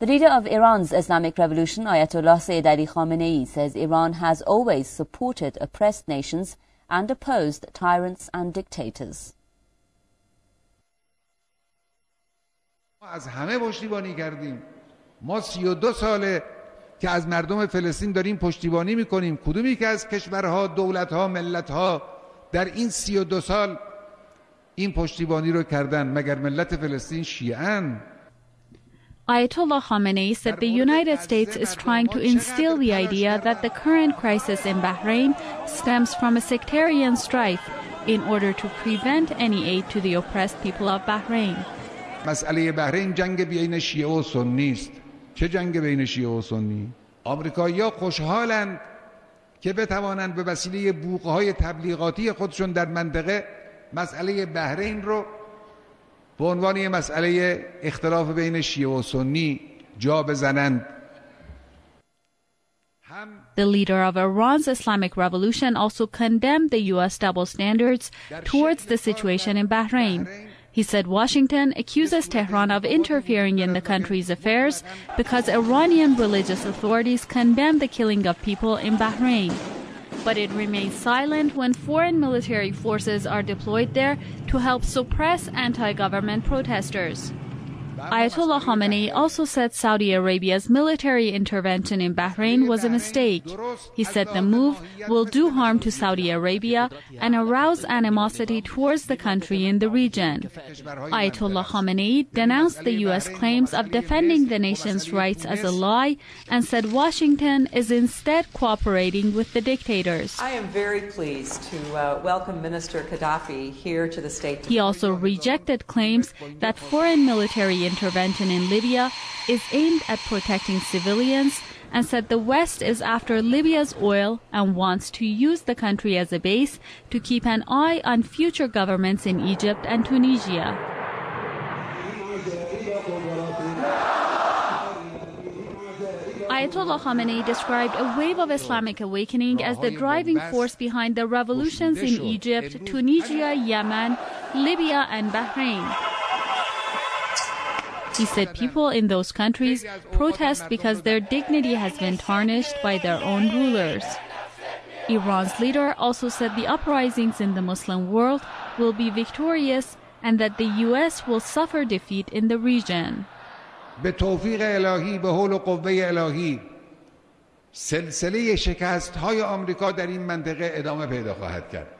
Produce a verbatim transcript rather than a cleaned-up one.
The leader of Iran's Islamic Revolution, Ayatollah Sayyid Ali Khamenei, says Iran has always supported oppressed nations and opposed tyrants and dictators. از همه پشتیبانی کردیم. ما سی و دو ساله که از مردم فلسطین داریم پشتیبانی میکنیم. کدومی که از کشورها، دولتها، ملتها در این سی و دو سال این پشتیبانی رو کردن؟ مگر ملت فلسطین شیعه‌اند؟ Ayatollah Khamenei said the United States is trying to instill the idea that the current crisis in Bahrain stems from a sectarian strife in order to prevent any aid to the oppressed people of Bahrain. مسئله بحرین جنگ بین شیعه و سنی است. چه جنگ بین شیعه و سنی؟ آمریکایی‌ها خوشحالند که بتوانند به وسیله بوق‌های تبلیغاتی خودشون در منطقه مسئله بحرین رو به عنوان یک مسئله اختلاف بین شیعه و سنی جا بزنند. The leader of Iran's Islamic Revolution also condemned the U S double standards towards the situation in Bahrain. He said Washington accuses Tehran of interfering in the country's affairs because Iranian religious authorities condemn the killing of people in Bahrain. But it remains silent when foreign military forces are deployed there to help suppress anti-government protesters. Ayatollah Khamenei also said Saudi Arabia's military intervention in Bahrain was a mistake. He said the move will do harm to Saudi Arabia and arouse animosity towards the country in the region. Ayatollah Khamenei denounced the U S claims of defending the nation's rights as a lie and said Washington is instead cooperating with the dictators. I am very pleased to uh, welcome Minister Gaddafi here to the State Department. He also rejected claims that foreign military intervention in Libya is aimed at protecting civilians and said the West is after Libya's oil and wants to use the country as a base to keep an eye on future governments in Egypt and Tunisia. Ayatollah Khamenei described a wave of Islamic awakening as the driving force behind the revolutions in Egypt, Tunisia, Yemen, Libya, and Bahrain. He said people in those countries protest because their dignity has been tarnished by their own rulers. Iran's leader also said the uprisings in the Muslim world will be victorious and that the U S will suffer defeat in the region. به توفیق الهی، به حول و قوه الهی، سلسله شکست های آمریکا در این منطقه ادامه پیدا خواهد کرد.